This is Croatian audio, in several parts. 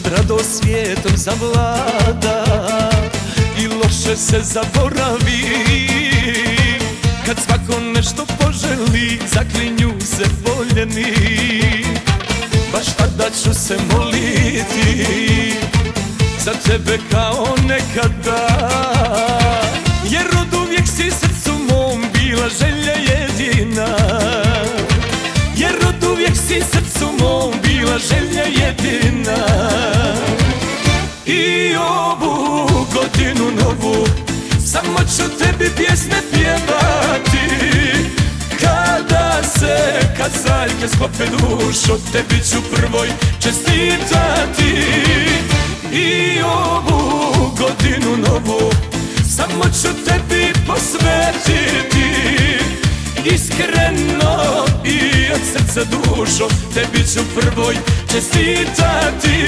kad radost svijetom zavlada i loše se zaboravi, kad svako nešto poželi, zaklinju se voljeni. Baš tada ću se moliti za tebe kao nekada, jer oduvijek si srcu mom bila želja jedina. Jer oduvijek si srcu mom bila želja jedina. I ovu godinu novu samo ću tebi pjesme pjevati. Kada se kazaljke sklope dušo, tebi ću prvoj čestitati. I ovu godinu novu samo ću tebi posvetiti. Iskreno i od srca dušo, tebi ću prvoj čestitati.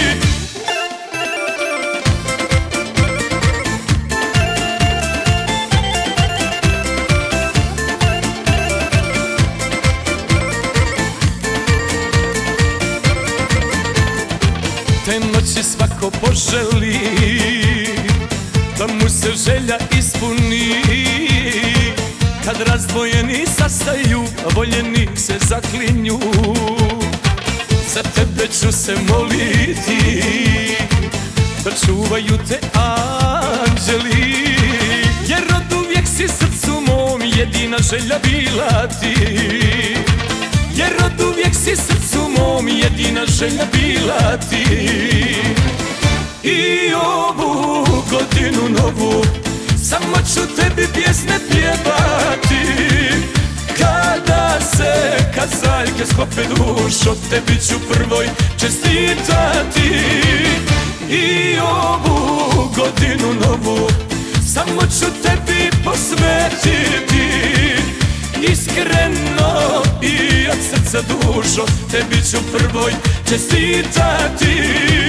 Te noći svako poželi da mu se želja ispuni, kad razdvojeni sastaju, a voljeni se zaklinju. Za tebe ću se moliti da čuvaju te anđeli, jer oduvijek si srcu mom jedina želja bila ti. Jer oduvijek si srcu mom jedina želja bila ti. I ovu godinu novu samo ću tebi pjesme pjevati. Kada se kazaljke sklope dušo, tebi ću prvoj čestitati. I ovu godinu novu samo ću tebi posvetiti. Iskreno i od srca dušo, tebi ću prvoj čestitati.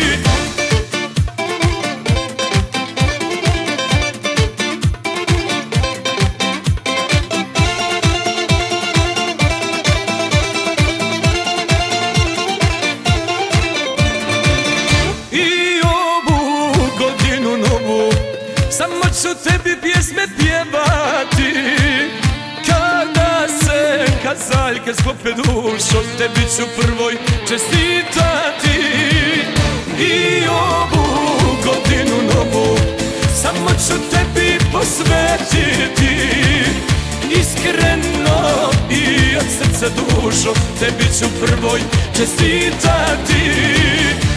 I ovu godinu novu samo ću tebi pjesme pjevati. Kada se kazaljke sklope dušo, tebi ću prvoj čestitati. I ovu godinu novu samo ću tebi posvetiti. Iskreno i od srca dušo, tebi ću prvoj čestitati.